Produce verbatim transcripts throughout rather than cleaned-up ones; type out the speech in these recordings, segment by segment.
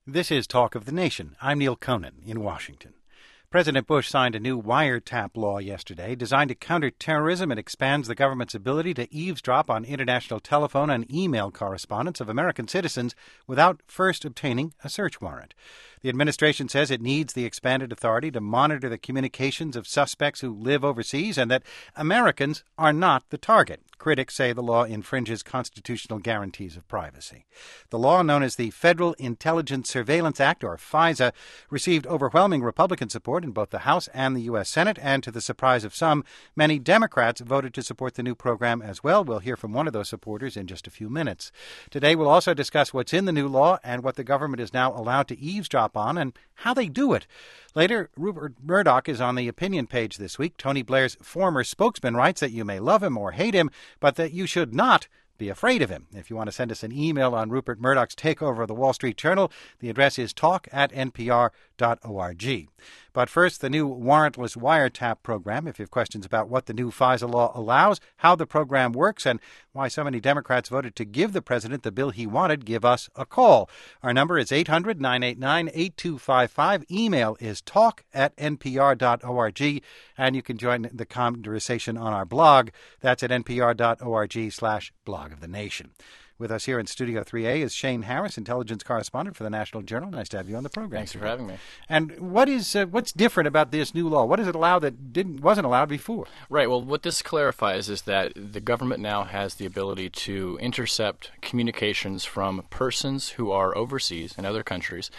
This is Talk of the Nation. I'm Neil Conan in Washington. President Bush signed a new wiretap law yesterday designed to counter terrorism. It expands the government's ability to eavesdrop on international telephone and email correspondence of American citizens without first obtaining a search warrant. The administration says it needs the expanded authority to monitor the communications of suspects who live overseas and that Americans are not the target. Critics say the law infringes constitutional guarantees of privacy. The law, known as the Federal Intelligence Surveillance Act, or FISA, received overwhelming Republican support in both the House and the U S. Senate, and to the surprise of some, many Democrats voted to support the new program as well. We'll hear from one of those supporters in just a few minutes. Today, we'll also discuss what's in the new law and what the government is now allowed to eavesdrop on and how they do it. Later, Rupert Murdoch is on the opinion page this week. Tony Blair's former spokesman writes that you may love him or hate him, but that you should not be afraid of him. If you want to send us an email on Rupert Murdoch's takeover of the Wall Street Journal, the address is talk at n p r dot org. But first, the new warrantless wiretap program. If you have questions about what the new FISA law allows, how the program works, and why so many Democrats voted to give the president the bill he wanted, give us a call. Our number is eight hundred, nine eight nine, eight two five five. Email is talk at n p r dot org. And you can join the conversation on our blog. That's at n p r dot org slash blog of the nation. With us here in Studio three A is Shane Harris, intelligence correspondent for the National Journal. Nice to have you on the program. Thanks for having me. And what is uh, what's different about this new law? What does it allow that didn't wasn't allowed before? Right. Well, what this clarifies is that the government now has the ability to intercept communications from persons who are overseas in other countries,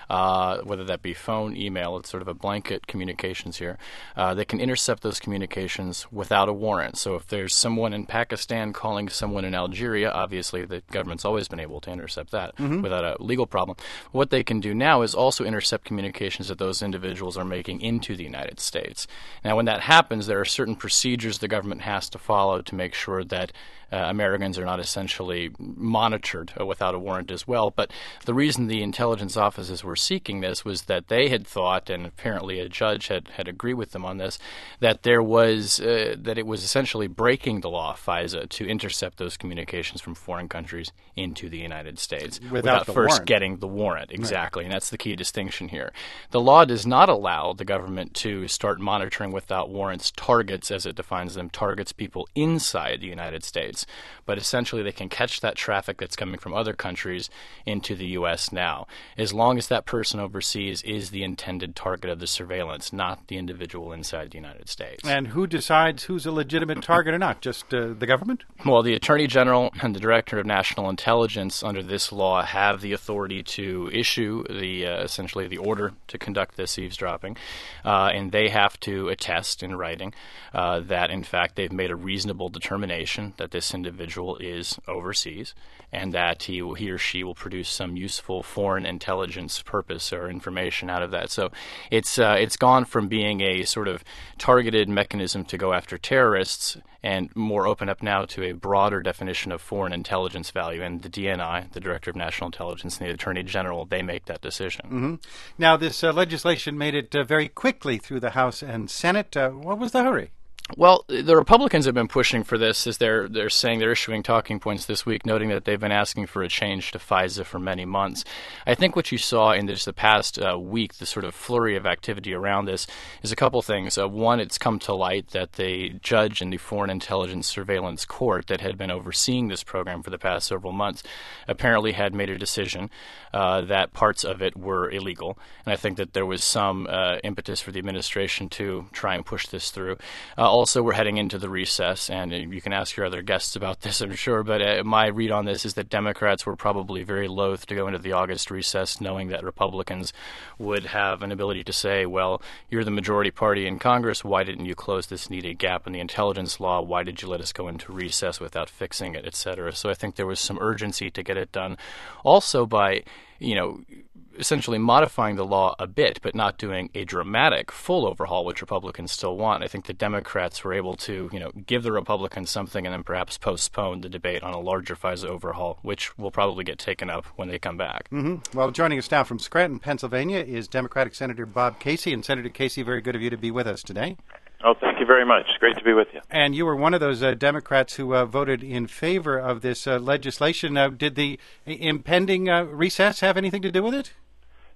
uh, whether that be phone, email. It's sort of a blanket communications here. Uh, they can intercept those communications without a warrant. So if there's someone in Pakistan calling someone in Algeria, obviously the government's always been able to intercept that mm-hmm. without a legal problem. What they can do now is also intercept communications that those individuals are making into the United States. Now, when that happens, there are certain procedures the government has to follow to make sure that Uh, Americans are not essentially monitored uh, without a warrant as well. But the reason the intelligence offices were seeking this was that they had thought, and apparently a judge had, had agreed with them on this, that there was uh, that it was essentially breaking the law, FISA, to intercept those communications from foreign countries into the United States without, without the first warrant. getting the warrant. Exactly, right. And that's the key distinction here. The law does not allow the government to start monitoring without warrants targets, as it defines them, targets people inside the United States. But essentially they can catch that traffic that's coming from other countries into the U S now, as long as that person overseas is the intended target of the surveillance, not the individual inside the United States. And who decides who's a legitimate target or not? Just uh, the government? Well, the Attorney General and the Director of National Intelligence under this law have the authority to issue the uh, essentially the order to conduct this eavesdropping, uh, and they have to attest in writing uh, that, in fact, they've made a reasonable determination that this individual is overseas and that he he or she will produce some useful foreign intelligence purpose or information out of that. So it's uh, it's gone from being a sort of targeted mechanism to go after terrorists and more open up now to a broader definition of foreign intelligence value. And the D N I, the Director of National Intelligence, and the Attorney General, they make that decision. Mm-hmm. Now, this uh, legislation made it uh, very quickly through the House and Senate. Uh, what was the hurry? Well, the Republicans have been pushing for this as they're they're saying they're issuing talking points this week, noting that they've been asking for a change to FISA for many months. I think what you saw in just the past uh, week, the sort of flurry of activity around this, is a couple things. Uh, one, it's come to light that the judge in the Foreign Intelligence Surveillance Court that had been overseeing this program for the past several months apparently had made a decision uh, that parts of it were illegal. And I think that there was some uh, impetus for the administration to try and push this through. Uh, Also, we're heading into the recess, and you can ask your other guests about this, I'm sure, but uh, my read on this is that Democrats were probably very loath to go into the August recess, knowing that Republicans would have an ability to say, well, you're the majority party in Congress, why didn't you close this needed gap in the intelligence law, why did you let us go into recess without fixing it, et cetera. So I think there was some urgency to get it done. Also by, you know, essentially modifying the law a bit, but not doing a dramatic full overhaul, which Republicans still want. I think the Democrats were able to, you know, give the Republicans something and then perhaps postpone the debate on a larger FISA overhaul, which will probably get taken up when they come back. Mm-hmm. Well, joining us now from Scranton, Pennsylvania, is Democratic Senator Bob Casey. And Senator Casey, very good of you to be with us today. Oh, thank you very much. Great to be with you. And you were one of those uh, Democrats who uh, voted in favor of this uh, legislation. Uh, did the impending uh, recess have anything to do with it?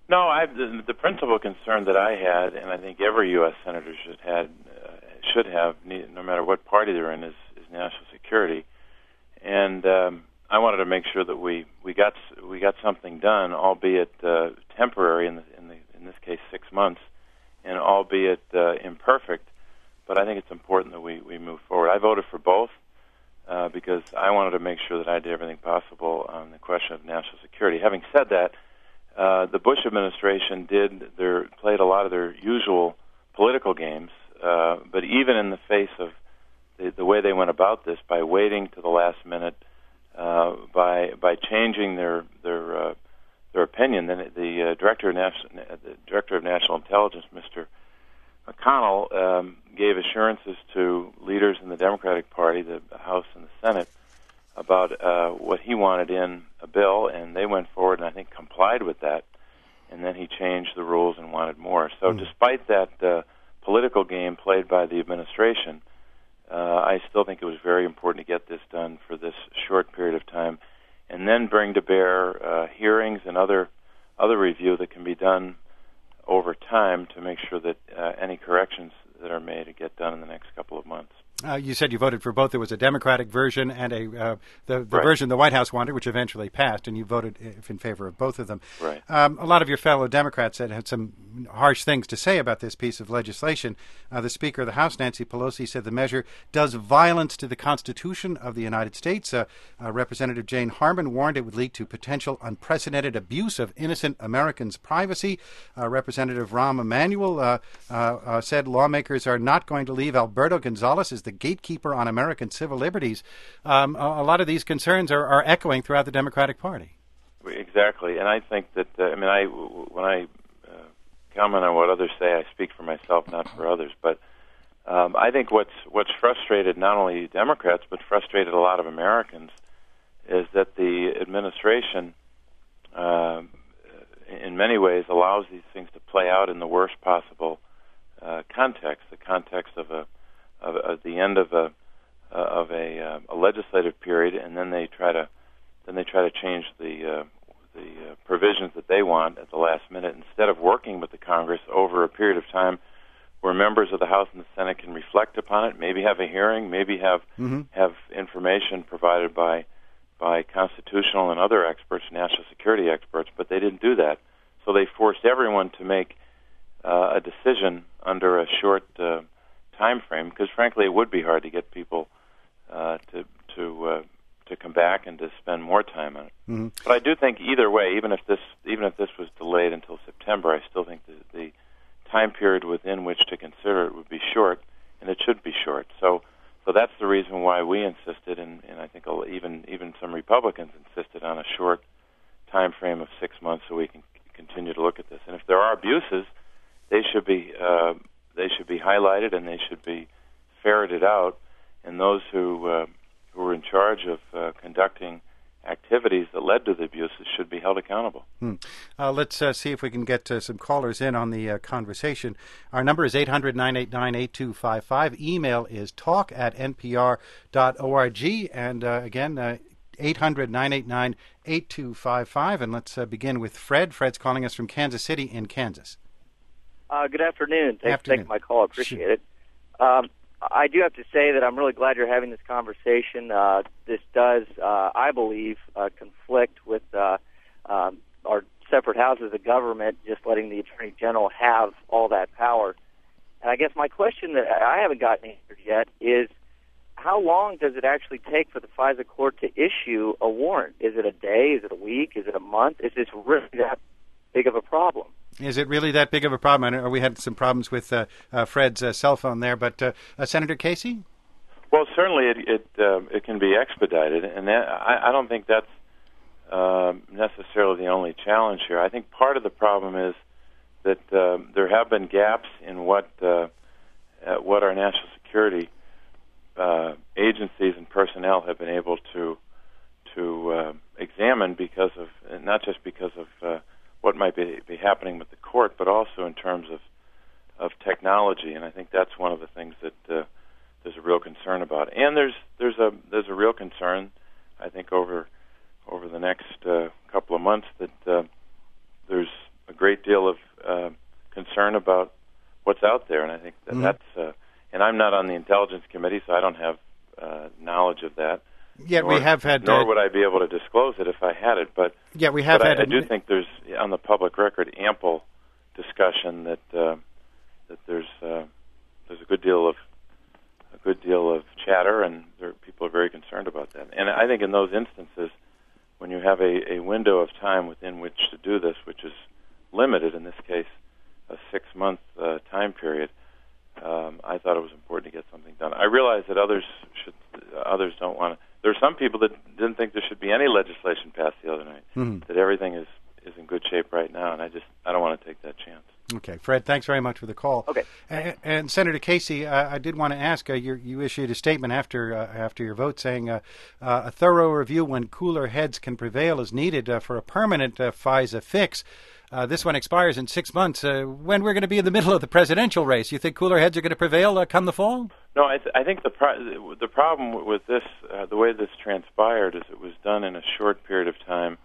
No, I, the, the principal concern that I had, and I think every U S senator should had uh, should have, no matter what party they're in, is, is national security. And um, I wanted to make sure that we, we got we got something done, albeit uh, temporary in the, in the in this case six months, and albeit uh, imperfect. But I think it's important that we, we move forward. I voted for both uh, because I wanted to make sure that I did everything possible on the question of national security. Having said that, uh, the Bush administration did their played a lot of their usual political games, uh, but even in the face of the, the way they went about this, by waiting to the last minute, uh, by by changing their their uh, their opinion, then the uh, director of national the director of national intelligence, Mister McConnell, um, gave assurances to leaders in the Democratic Party, the House and the Senate, about uh, what he wanted in a bill, and they went forward and I think complied with that. And then he changed the rules and wanted more. So mm. despite that uh, political game played by the administration, uh, I still think it was very important to get this done for this short period of time, and then bring to bear uh, hearings and other other review that can be done over time to make sure that uh, any corrections that are made get done in the next couple of months. Uh, you said you voted for both. There was a Democratic version and a uh, the, the right. version the White House wanted, which eventually passed, and you voted in favor of both of them. Right. Um, a lot of your fellow Democrats had, had some harsh things to say about this piece of legislation. Uh, the Speaker of the House, Nancy Pelosi, said the measure does violence to the Constitution of the United States. Uh, uh, Representative Jane Harman warned it would lead to potential unprecedented abuse of innocent Americans' privacy. Uh, Representative Rahm Emanuel uh, uh, uh, said lawmakers are not going to leave Alberto Gonzales as the gatekeeper on American civil liberties. Um, a, a lot of these concerns are, are echoing throughout the Democratic Party. Exactly, and I think that uh, I mean, I when I uh, comment on what others say, I speak for myself, not for others. But um, I think what's what's frustrated not only Democrats but frustrated a lot of Americans is that the administration, uh, in many ways, allows these things to play out in the worst possible uh, context, the context of a Of, at the end of a uh, of a, uh, a legislative period, and then they try to then they try to change the uh, the uh, provisions that they want at the last minute, instead of working with the Congress over a period of time where members of the House and the Senate can reflect upon it, maybe have a hearing, maybe have mm-hmm. have information provided by by constitutional and other experts, national security experts, but they didn't do that. So they forced everyone to make uh, a decision under a short uh, time frame, because frankly it would be hard to get people uh, to to uh, to come back and to spend more time on it. Mm-hmm. But I do think either way, even if this even if this was delayed until September, I still think the, the time period within which to consider it would be short, and it should be short. So so that's the reason why we insisted, and, and I think even even some Republicans insisted on a short time frame of six months so we can continue to look at this. And if there are abuses, they should be uh, they should be highlighted and they should be ferreted out, and those who uh, who were in charge of uh, conducting activities that led to the abuses should be held accountable. Hmm. Uh, let's uh, see if we can get uh, some callers in on the uh, conversation. Our number is eight hundred, nine eight nine, eight two five five. Email is talk at n p r dot org. And uh, again, uh, eight hundred, nine eight nine, eight two five five. And let's uh, begin with Fred. Fred's calling us from Kansas City in Kansas. Uh, good afternoon. Thanks afternoon. for taking my call. I appreciate sure. it. Um, I do have to say that I'm really glad you're having this conversation. Uh, this does, uh, I believe, uh, conflict with uh, um, our separate houses of government, just letting the Attorney General have all that power. And I guess my question that I haven't gotten answered yet is, how long does it actually take for the FISA court to issue a warrant? Is it a day? Is it a week? Is it a month? Is this really that big of a problem? Is it really that big of a problem? I know we had some problems with uh, uh, Fred's uh, cell phone there, but uh, uh, Senator Casey? Well, certainly it it, uh, it can be expedited, and that, I, I don't think that's uh, necessarily the only challenge here. I think part of the problem is that uh, there have been gaps in what uh, uh, what our national security uh, agencies and personnel have been able to to uh, examine, because of not just because of uh, what might be, be happening with the court, but also in terms of of technology, and I think that's one of the things that uh, there's a real concern about. And there's there's a there's a real concern, I think, over over the next uh, couple of months that uh, there's a great great deal of uh, concern about what's out there, and I think that mm-hmm. that's. Uh, and I'm not on the Intelligence Committee, so I don't have uh, knowledge of that. Yet nor, we have had. Nor uh, would I be able to disclose it if I had it. But yeah, we have but had. I, I do think there's on the public record ample discussion that uh, that there's uh, there's a good deal of a good deal of chatter, and there, people are very concerned about that. And I think in those instances, when you have a, a window of time within which to do this, which is limited, in this case, a six-month uh, time period, um, I thought it was important to get something done. I realize that others should, uh, others don't want to. There are some people that didn't think there should be any legislation passed the other night. Mm-hmm. That everything is, is in good shape right now, and I just I don't want to take that chance. Okay, Fred, thanks very much for the call. Okay. And, and Senator Casey, uh, I did want to ask, uh, you, you issued a statement after uh, after your vote saying uh, uh, a thorough review when cooler heads can prevail is needed uh, for a permanent uh, FISA fix. Uh, this one expires in six months. Uh, when we're going to be in the middle of the presidential race, you think cooler heads are going to prevail uh, come the fall? No, I, th- I think the pro- the problem with this, uh, the way this transpired, is it was done in a short period of time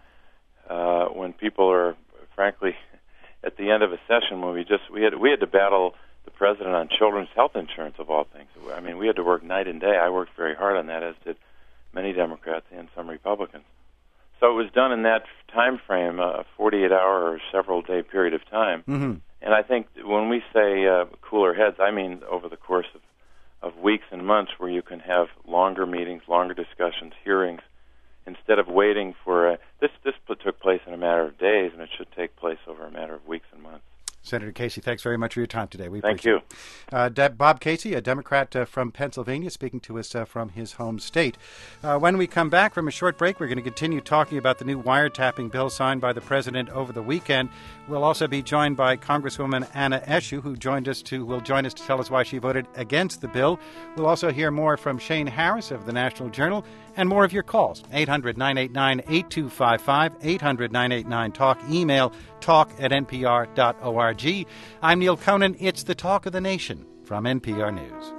uh, when people are, frankly, at the end of a session when we just we had we had to battle the president on children's health insurance of all things. I mean, we had to work night and day. I worked very hard on that, as did many Democrats and some Republicans. So it was done in that time frame, a forty-eight hour or several day period of time. Mm-hmm. And I think when we say uh, cooler heads, I mean over the course of, of weeks and months, where you can have longer meetings, longer discussions, hearings, instead of waiting for a, this. This took place in a matter of days, and it should take place over a matter of weeks and months. Senator Casey, thanks very much for your time today. We Thank appreciate you. It. Uh, De- Bob Casey, a Democrat uh, from Pennsylvania, speaking to us uh, from his home state. Uh, when we come back from a short break, we're going to continue talking about the new wiretapping bill signed by the president over the weekend. We'll also be joined by Congresswoman Anna Eshoo, who joined us to will join us to tell us why she voted against the bill. We'll also hear more from Shane Harris of the National Journal and more of your calls. eight hundred, nine eight nine, eight two five five, eight hundred, nine eight nine, talk, email talk at n p r dot org. I'm Neil Conan. It's the Talk of the Nation from N P R News.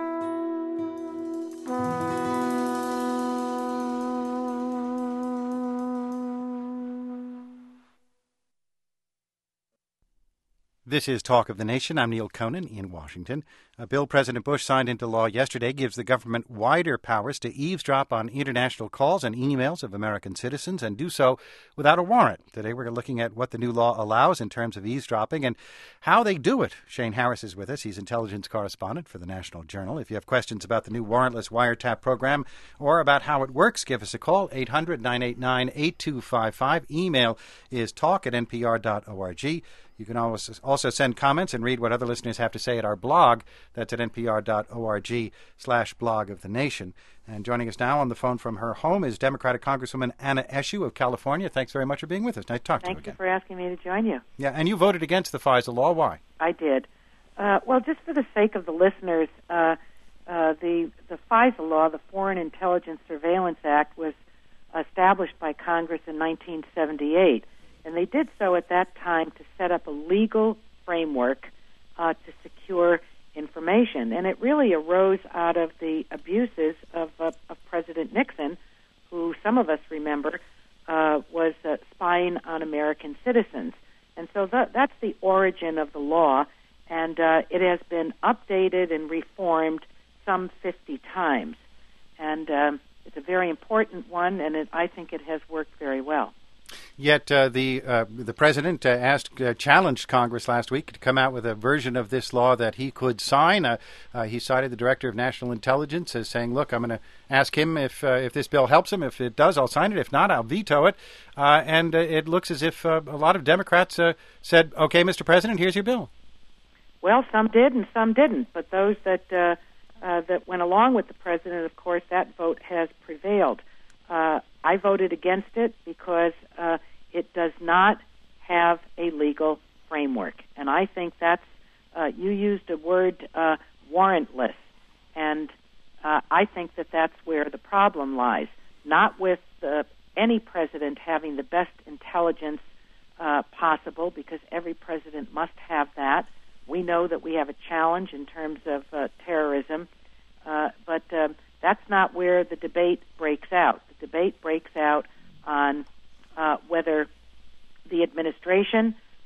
This is Talk of the Nation. I'm Neil Conan in Washington. A bill President Bush signed into law yesterday gives the government wider powers to eavesdrop on international calls and emails of American citizens and do so without a warrant. Today we're looking at what the new law allows in terms of eavesdropping and how they do it. Shane Harris is with us. He's intelligence correspondent for the National Journal. If you have questions about the new warrantless wiretap program or about how it works, give us a call, eight hundred, nine eight nine, eight two five five. Email is talk at n p r dot org. You can also send comments and read what other listeners have to say at our blog. That's at n p r dot org slash blog of the nation. And joining us now on the phone from her home is Democratic Congresswoman Anna Eshoo of California. Thanks very much for being with us. Nice to talk Thank to you again. Thank you for asking me to join you. Yeah, and you voted against the FISA law. Why? I did. Uh, well, just for the sake of the listeners, uh, uh, the, the FISA law, the Foreign Intelligence Surveillance Act, was established by Congress in nineteen seventy-eight. And they did so at that time to set up a legal framework uh, to secure information. And it really arose out of the abuses of, uh, of President Nixon, who some of us remember uh, was uh, spying on American citizens. And so that, that's the origin of the law, and uh, it has been updated and reformed some fifty times. And um, it's a very important one, and it, I think it has worked very well. Yet uh, the uh, the president uh, asked, uh, challenged Congress last week to come out with a version of this law that he could sign. Uh, uh, he cited the Director of National Intelligence as saying, "Look, I'm going to ask him if uh, if this bill helps him. If it does, I'll sign it. If not, I'll veto it." Uh, and uh, it looks as if uh, a lot of Democrats uh, said, "Okay, Mister President, here's your bill." Well, some did and some didn't. But those that uh, uh, that went along with the president, of course, that vote has prevailed. Uh, I voted against it because uh, it does not have a legal framework. And I think that's, uh, you used a word, uh, warrantless. And uh, I think that that's where the problem lies. Not with uh, any president having the best intelligence uh, possible, because every president must have that. We know that we have a challenge in terms of uh, terrorism, uh, but uh, that's not where the debate breaks out. The debate breaks out on uh, whether the administration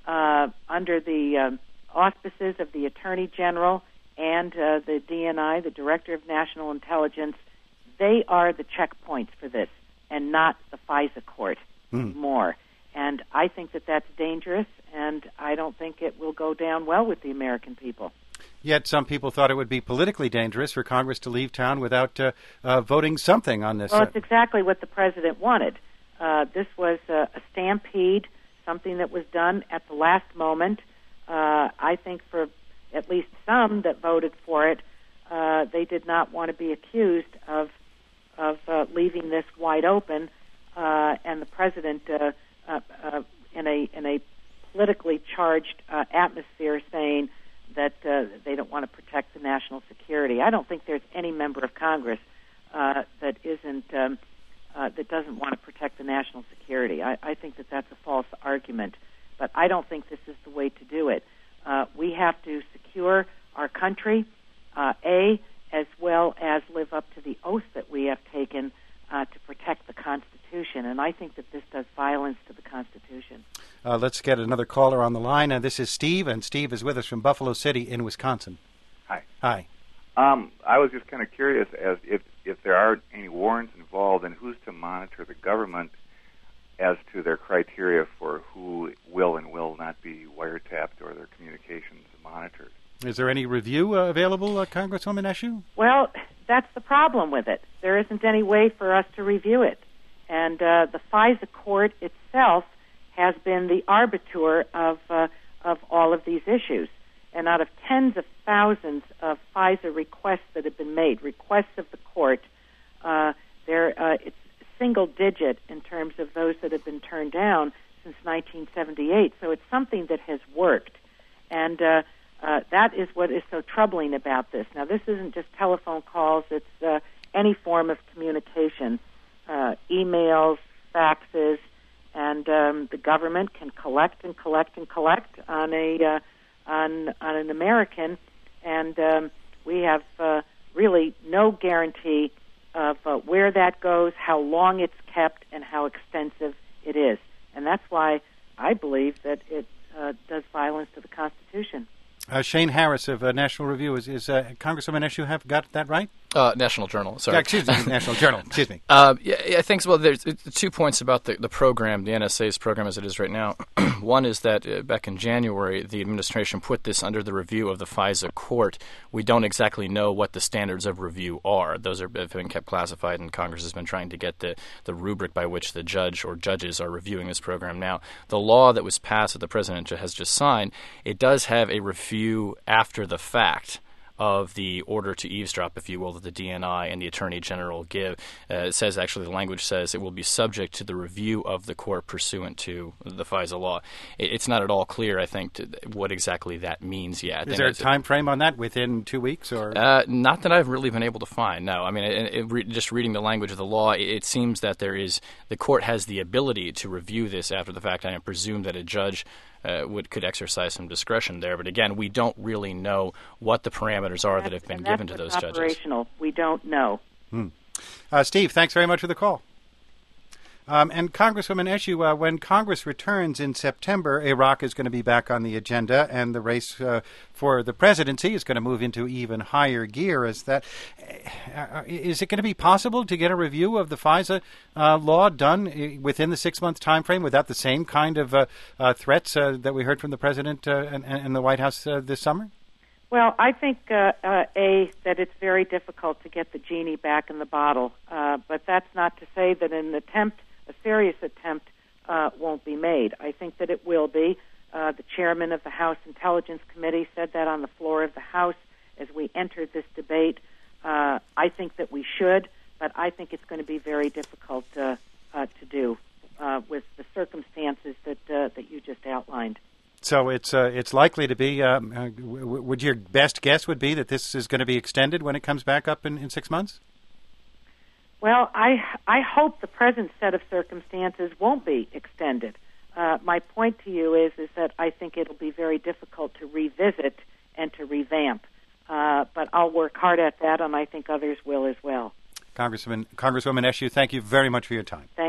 uh, under the um, auspices of the Attorney General and uh, the D N I, the Director of National Intelligence. They are the checkpoints for this, and not the FISA court mm. more. And I think that that's dangerous, and I don't think it will go down well with the American people. Yet some people thought it would be politically dangerous for Congress to leave town without uh, uh, voting something on this. Well, it's exactly what the president wanted. Uh, this was a, a stampede, something that was done at the last moment. Uh, I think for at least some that voted for it, uh, they did not want to be accused of of uh, leaving this wide open, uh, and the president, uh, uh, uh, in a in a politically charged uh, atmosphere, saying that uh, they don't want to protect the national security. I don't think there's any member of Congress uh, that isn't um, uh, that doesn't want to protect the national security. I, I think that that's a false argument, but I don't think this is the way to do it. Uh, we have to secure our country, uh, A, as well as live up to the oath that we have taken uh, to protect the Constitution. And I think that this does violence to the Constitution. Uh, let's get another caller on the line. Uh, this is Steve, and Steve is with us from Buffalo City in Wisconsin. Hi. Hi. Um, I was just kind of curious as if, if there are any warrants involved, and who's to monitor the government as to their criteria for who will and will not be wiretapped or their communications monitored. Is there any review uh, available, uh, Congresswoman Eshoo? Well, that's the problem with it. There isn't any way for us to review it. And uh, the FISA court itself has been the arbiter of uh, of all of these issues. And out of tens of thousands of FISA requests that have been made, requests of the court, uh, there uh, it's single digit in terms of those that have been turned down since nineteen seventy-eight. So it's something that has worked. And uh, uh, that is what is so troubling about this. Now, this isn't just telephone calls. It's uh, any form of communication, uh, emails, faxes, and um, the government can collect and collect and collect on a uh, on on an American, and um, we have uh, really no guarantee of uh, where that goes, how long it's kept, and how extensive it is. And that's why I believe that it uh, does violence to the Constitution. Uh, Shane Harris of uh, National Review, is, is uh, Congresswoman Eshoo have got that right? Uh, National Journal, sorry. Yeah, excuse me, National Journal, excuse me. Uh, yeah, I think so. Well, there's two points about the, the program, the N S A's program as it is right now. One is that uh, back in January, the administration put this under the review of the FISA court. We don't exactly know what the standards of review are. Those are, have been kept classified, and Congress has been trying to get the, the rubric by which the judge or judges are reviewing this program now. The law that was passed that the president has just signed, it does have a review after the fact of the order to eavesdrop, if you will, that the D N I and the Attorney General give. Uh, it says, actually, the language says it will be subject to the review of the court pursuant to the FISA law. It, it's not at all clear, I think, to, what exactly that means yet. Is there a time frame on that, within two weeks? or? Uh, not that I've really been able to find, no. I mean, it, it, re- just reading the language of the law, it, it seems that there is, the court has the ability to review this after the fact. I presume that a judge Uh, would could exercise some discretion there, but again, we don't really know what the parameters are that have been given to those judges. Operational, we don't know. Hmm. Uh, Steve, thanks very much for the call. Um, and Congresswoman Eshoo, uh, when Congress returns in September, Iraq is going to be back on the agenda, and the race uh, for the presidency is going to move into even higher gear. Is that uh, is it going to be possible to get a review of the FISA uh, law done within the six-month time frame without the same kind of uh, uh, threats uh, that we heard from the president uh, and, and the White House uh, this summer? Well, I think, uh, uh, A, that it's very difficult to get the genie back in the bottle, uh, but that's not to say that an attempt a serious attempt uh, won't be made. I think that it will be. Uh, the chairman of the House Intelligence Committee said that on the floor of the House as we entered this debate. Uh, I think that we should, but I think it's going to be very difficult uh, uh, to do uh, with the circumstances that uh, that you just outlined. So it's uh, it's likely to be. Um, uh, w- would your best guess would be that this is going to be extended when it comes back up in, in six months? Well, I I hope the present set of circumstances won't be extended. Uh, my point to you is is that I think it'll be very difficult to revisit and to revamp. Uh, but I'll work hard at that, and I think others will as well. Congressman, Congresswoman Eshoo, thank you very much for your time. Thank you. It's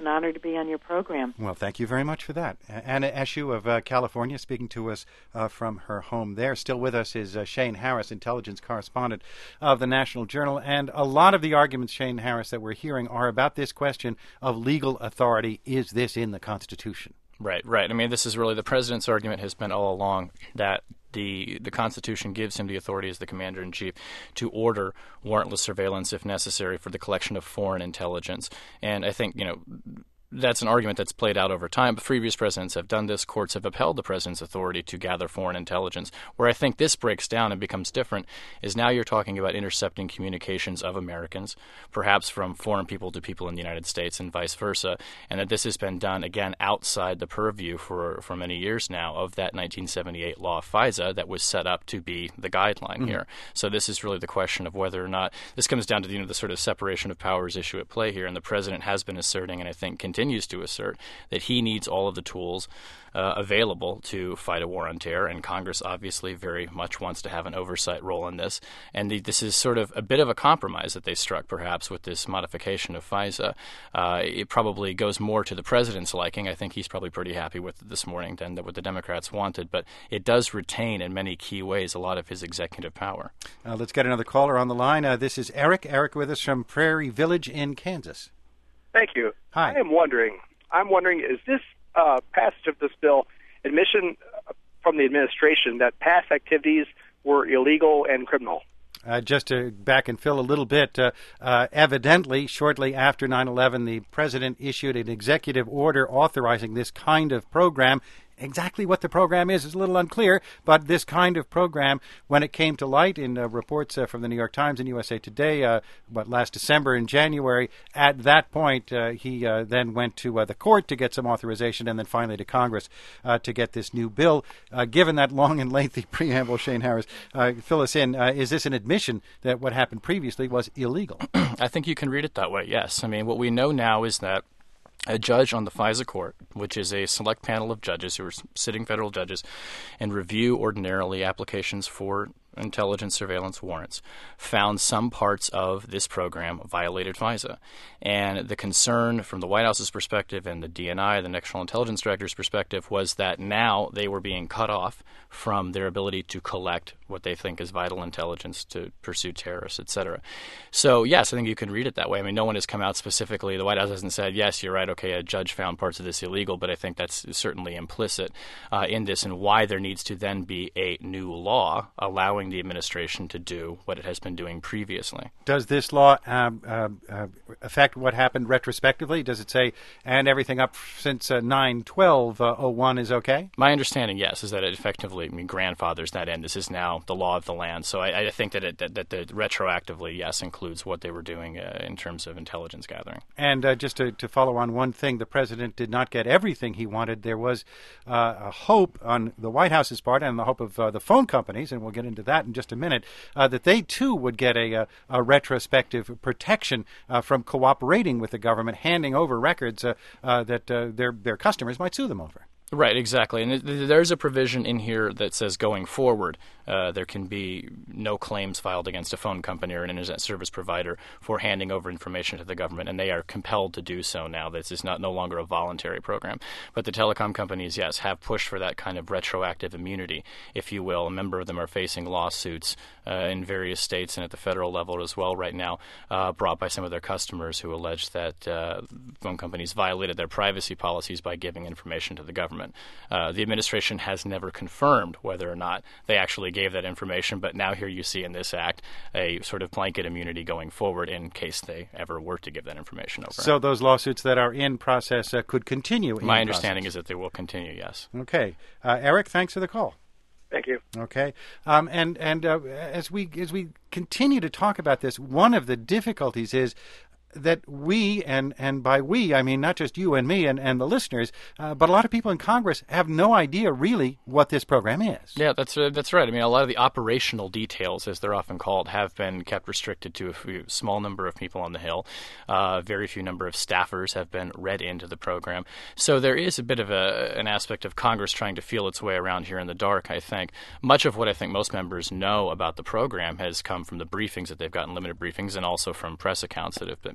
an honor to be on your program. Well, thank you very much for that. Anna Eshoo of uh, California, speaking to us uh, from her home there. Still with us is uh, Shane Harris, intelligence correspondent of the National Journal. And a lot of the arguments, Shane Harris, that we're hearing are about this question of legal authority. Is this in the Constitution? Right, right. I mean, this is really the president's argument has been all along that the the Constitution gives him the authority as the commander-in-chief to order warrantless surveillance if necessary for the collection of foreign intelligence. And I think, you know, that's an argument that's played out over time. But previous presidents have done this. Courts have upheld the president's authority to gather foreign intelligence. Where I think this breaks down and becomes different is now you're talking about intercepting communications of Americans, perhaps from foreign people to people in the United States and vice versa, and that this has been done, again, outside the purview for, for many years now of that nineteen seventy-eight law FISA that was set up to be the guideline mm-hmm. here. So this is really the question of whether or not this comes down to the, you know, the sort of separation of powers issue at play here, and the president has been asserting, and I think continues to assert, that he needs all of the tools uh, available to fight a war on terror, and Congress obviously very much wants to have an oversight role in this. And the, this is sort of a bit of a compromise that they struck, perhaps, with this modification of FISA. Uh, it probably goes more to the president's liking. I think he's probably pretty happy with it this morning than what the Democrats wanted, but it does retain in many key ways a lot of his executive power. Uh, let's get another caller on the line. Uh, this is Eric. Eric with us from Prairie Village in Kansas. Thank you. Hi. I am wondering, I'm wondering, is this uh, passage of this bill admission from the administration that past activities were illegal and criminal? Uh, just to back and fill a little bit, uh, uh, evidently, shortly after nine eleven, the president issued an executive order authorizing this kind of program. Exactly what the program is is a little unclear, but this kind of program, when it came to light in uh, reports uh, from the New York Times and U S A Today, uh, what, last December and January, at that point, uh, he uh, then went to uh, the court to get some authorization and then finally to Congress uh, to get this new bill. Uh, given that long and lengthy preamble, Shane Harris, uh, fill us in. Uh, is this an admission that what happened previously was illegal? I think you can read it that way, yes. I mean, what we know now is that a judge on the FISA court, which is a select panel of judges who are sitting federal judges and review ordinarily applications for intelligence surveillance warrants, found some parts of this program violated FISA. And the concern from the White House's perspective and the D N I, the National Intelligence Director's perspective, was that now they were being cut off from their ability to collect what they think is vital intelligence to pursue terrorists, et cetera. So, yes, I think you can read it that way. I mean, no one has come out specifically. The White House hasn't said, yes, you're right, okay, a judge found parts of this illegal, but I think that's certainly implicit uh, in this and why there needs to then be a new law allowing the administration to do what it has been doing previously. Does this law um, uh, uh, affect what happened retrospectively? Does it say, and everything up since uh, nine twelve oh one is okay? My understanding, yes, is that it effectively I mean, grandfathers that in. This is now the law of the land. So I, I think that it that, that, that retroactively, yes, includes what they were doing uh, in terms of intelligence gathering. And uh, just to, to follow on one thing, the president did not get everything he wanted. There was uh, a hope on the White House's part and the hope of uh, the phone companies, and we'll get into that in just a minute, uh, that they too would get a, a, a retrospective protection uh, from cooperating with the government, handing over records uh, uh, that uh, their their customers might sue them over. Right, exactly. And there's a provision in here that says going forward, uh, there can be no claims filed against a phone company or an internet service provider for handing over information to the government, and they are compelled to do so now. This is not no longer a voluntary program. But the telecom companies, yes, have pushed for that kind of retroactive immunity, if you will. A number of them are facing lawsuits uh, in various states and at the federal level as well right now, uh, brought by some of their customers who allege that uh, phone companies violated their privacy policies by giving information to the government. Uh, the administration has never confirmed whether or not they actually gave that information, but now here you see in this act a sort of blanket immunity going forward in case they ever were to give that information over. So those lawsuits that are in process uh, could continue in My understanding process. is that they will continue, yes. Okay. Uh, Eric, thanks for the call. Thank you. Okay, um, and and uh, as we as we continue to talk about this, one of the difficulties is that we, and, and by we, I mean not just you and me and, and the listeners, uh, but a lot of people in Congress have no idea really what this program is. Yeah, that's uh, that's right. I mean, a lot of the operational details, as they're often called, have been kept restricted to a few, small number of people on the Hill. Uh, very few number of staffers have been read into the program. So there is a bit of a, an aspect of Congress trying to feel its way around here in the dark, I think. Much of what I think most members know about the program has come from the briefings that they've gotten, limited briefings, and also from press accounts that have been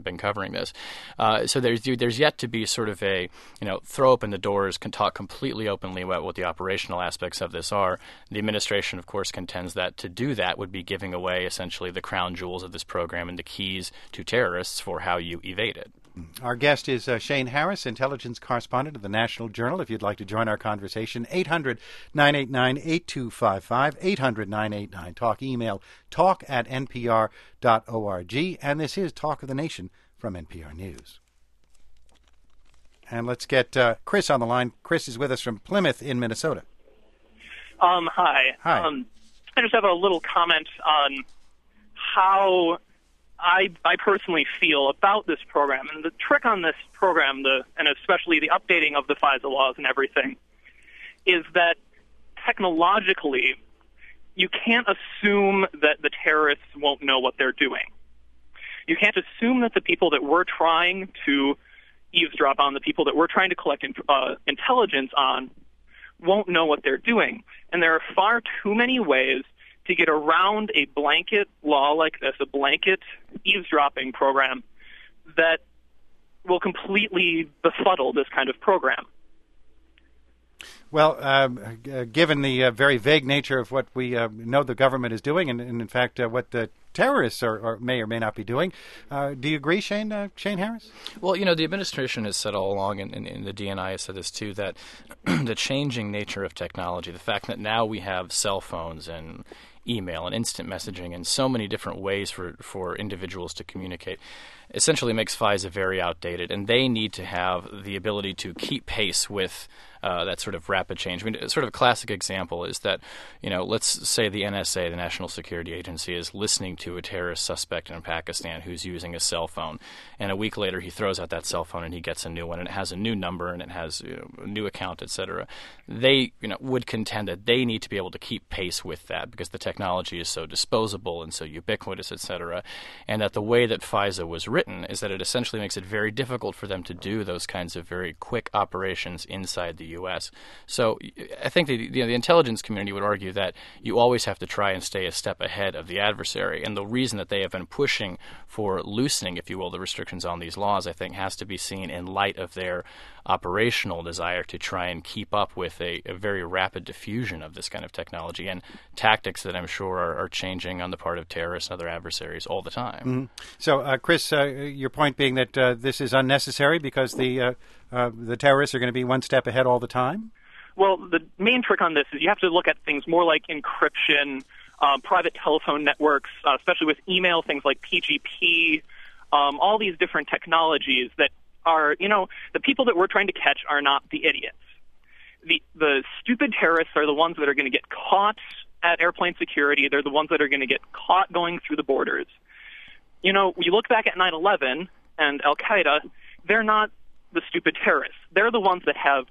been covering this. Uh, so there's there's yet to be sort of a, you know, throw open the doors, can talk completely openly about what the operational aspects of this are. The administration, of course, contends that to do that would be giving away essentially the crown jewels of this program and the keys to terrorists for how you evade it. Our guest is uh, Shane Harris, intelligence correspondent of the National Journal. If you'd like to join our conversation, eight hundred, nine eight nine, eight two five five, eight hundred, nine eight nine, talk, email talk at n p r dot org. And this is Talk of the Nation from N P R News. And let's get uh, Chris on the line. Chris is with us from Plymouth in Minnesota. Um, hi. Hi. Um, I just have a little comment on how I, I personally feel about this program. And the trick on this program, the, and especially the updating of the FISA laws and everything, is that technologically you can't assume that the terrorists won't know what they're doing. You can't assume that the people that we're trying to eavesdrop on, the people that we're trying to collect in, uh, intelligence on, won't know what they're doing. And there are far too many ways to get around a blanket law like this, a blanket eavesdropping program that will completely befuddle this kind of program. Well, um, uh, given the uh, very vague nature of what we uh, know the government is doing, and, and in fact, uh, what the terrorists are, or may or may not be doing, uh, do you agree, Shane? Uh, Shane Harris? Well, you know, the administration has said all along, and, and, and the D N I has said this too, that the changing nature of technology, the fact that now we have cell phones and email and instant messaging and so many different ways for, for individuals to communicate, essentially makes FISA very outdated, and they need to have the ability to keep pace with uh, that sort of rapid change. I mean, sort of a classic example is that, you know, let's say the N S A, the National Security Agency, is listening to a terrorist suspect in Pakistan who's using a cell phone, and a week later he throws out that cell phone and he gets a new one, and it has a new number and it has, you know, a new account, et cetera. They, you know, would contend that they need to be able to keep pace with that because the technology is so disposable and so ubiquitous, et cetera, and that the way that FISA was written is that it essentially makes it very difficult for them to do those kinds of very quick operations inside the U S. So I think the, you know, the intelligence community would argue that you always have to try and stay a step ahead of the adversary, and the reason that they have been pushing for loosening, if you will, the restrictions on these laws, I think has to be seen in light of their operational desire to try and keep up with a, a very rapid diffusion of this kind of technology and tactics that I'm sure are, are changing on the part of terrorists and other adversaries all the time. Mm-hmm. So, uh, Chris, uh, your point being that uh, this is unnecessary because the uh, uh, the terrorists are going to be one step ahead all the time? Well, the main trick on this is you have to look at things more like encryption, uh, private telephone networks, uh, especially with email, things like P G P, um, all these different technologies that are, you know, the people that we're trying to catch are not the idiots. The, the stupid terrorists are the ones that are going to get caught at airplane security. They're the ones that are going to get caught going through the borders. You know, you look back at nine eleven and Al-Qaeda, they're not the stupid terrorists. They're the ones that have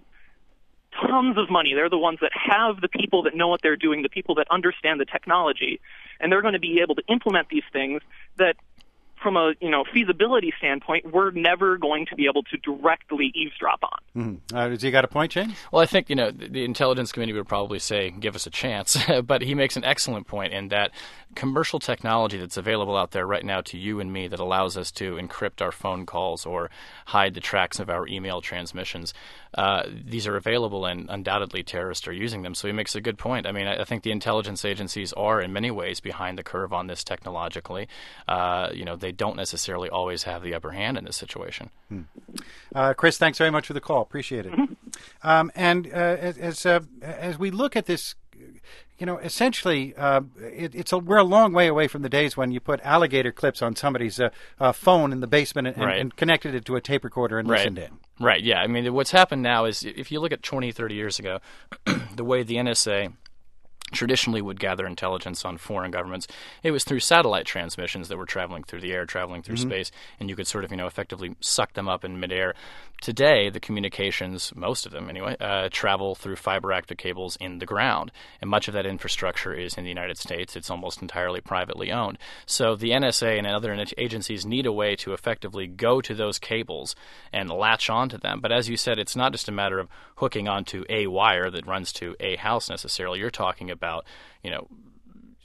tons of money. They're the ones that have the people that know what they're doing, the people that understand the technology, and they're going to be able to implement these things that, from a, you know, feasibility standpoint, we're never going to be able to directly eavesdrop on. Mm-hmm. Uh, has he got a point, Shane? Well, I think, you know, the, the intelligence community would probably say, give us a chance. But he makes an excellent point in that commercial technology that's available out there right now to you and me that allows us to encrypt our phone calls or hide the tracks of our email transmissions, uh, these are available, and undoubtedly terrorists are using them. So he makes a good point. I mean, I, I think the intelligence agencies are in many ways behind the curve on this technologically. Uh, you know, they don't necessarily always have the upper hand in this situation. Hmm. Uh, Chris, thanks very much for the call. Appreciate it. Mm-hmm. Um, and uh, as as, uh, as we look at this, you know, essentially, uh, it, it's a, we're a long way away from the days when you put alligator clips on somebody's uh, uh, phone in the basement and, right. and connected it to a tape recorder and right. listened in. Right, yeah. I mean, what's happened now is if you look at twenty, thirty years ago, the way the N S A traditionally would gather intelligence on foreign governments, it was through satellite transmissions that were traveling through the air, traveling through mm-hmm. space, and you could sort of, you know, effectively suck them up in midair. Today, the communications, most of them anyway, uh, travel through fiber optic cables in the ground, and much of that infrastructure is in the United States. It's almost entirely privately owned. So the N S A and other agencies need a way to effectively go to those cables and latch onto them. But as you said, it's not just a matter of hooking onto a wire that runs to a house necessarily. You're talking about, you know,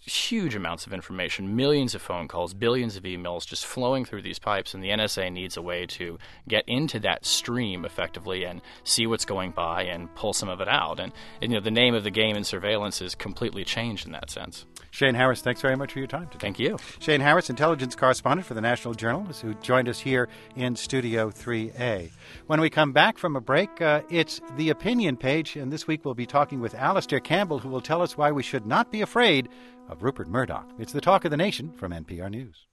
huge amounts of information, millions of phone calls, billions of emails just flowing through these pipes, and the N S A needs a way to get into that stream effectively and see what's going by and pull some of it out. And, and you know, the name of the game in surveillance is completely changed in that sense. Shane Harris, thanks very much for your time today. Thank you. Shane Harris, intelligence correspondent for the National Journal, who joined us here in Studio three A. When we come back from a break, uh, it's the opinion page, and this week we'll be talking with Alastair Campbell, who will tell us why we should not be afraid of Rupert Murdoch. It's the Talk of the Nation from N P R News.